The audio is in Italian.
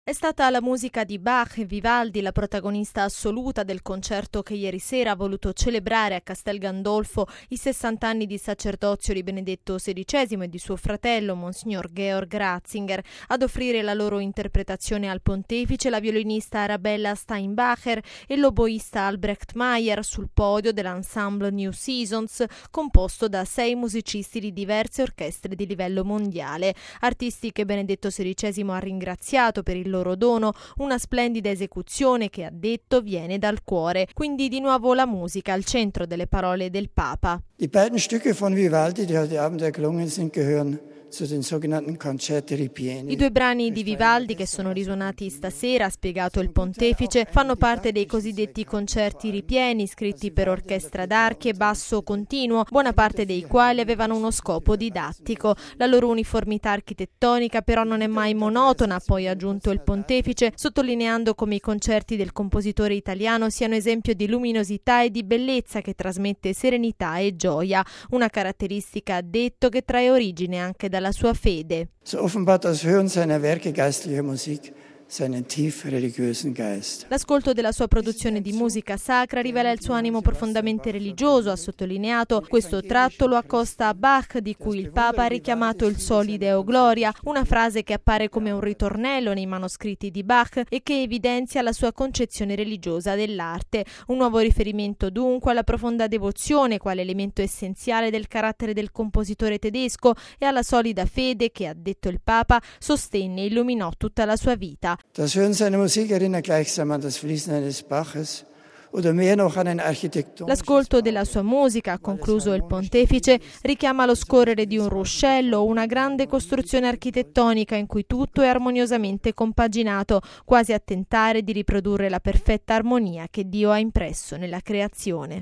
È stata la musica di Bach e Vivaldi la protagonista assoluta del concerto che ieri sera ha voluto celebrare a Castel Gandolfo i 60 anni di sacerdozio di Benedetto XVI e di suo fratello, Monsignor Georg Ratzinger. Ad offrire la loro interpretazione al pontefice la violinista Arabella Steinbacher e l'oboista Albrecht Meyer sul podio dell'ensemble New Seasons, composto da 6 musicisti di diverse orchestre di livello mondiale. Artisti che Benedetto XVI ha ringraziato per il loro dono, una splendida esecuzione che, ha detto, viene dal cuore. Quindi di nuovo la musica al centro delle parole del Papa. Die beiden Stücke von Vivaldi, die heute Abend erklungen sind, gehören zu den sogenannten Concerti Ripieni. I 2 brani di Vivaldi che sono risuonati stasera, ha spiegato il pontefice, fanno parte dei cosiddetti concerti ripieni, scritti per orchestra d'archi e basso continuo, buona parte dei quali avevano uno scopo didattico. La loro uniformità architettonica però non è mai monotona, ha poi aggiunto il pontefice, sottolineando come i concerti del compositore italiano siano esempio di luminosità e di bellezza che trasmette serenità e gioia, una caratteristica, ha detto, che trae origine anche dalla sua fede. So offenbart das Hören seiner Werke geistlicher Musik seinen tief religiösen Geist. L'ascolto della sua produzione di musica sacra rivela il suo animo profondamente religioso, ha sottolineato. Questo tratto lo accosta a Bach, di cui il Papa ha richiamato il Soli Deo Gloria, una frase che appare come un ritornello nei manoscritti di Bach e che evidenzia la sua concezione religiosa dell'arte. Un nuovo riferimento dunque alla profonda devozione quale elemento essenziale del carattere del compositore tedesco e alla solida fede che, ha detto il Papa, sostenne e illuminò tutta la sua vita. Das Hören seiner Musik erinnert gleichsam an das Fließen eines Baches oder mehr noch an ein architektonisches. L'ascolto della sua musica, ha concluso il pontefice, richiama lo scorrere di un ruscello, una grande costruzione architettonica in cui tutto è armoniosamente compaginato, quasi a tentare di riprodurre la perfetta armonia che Dio ha impresso nella creazione.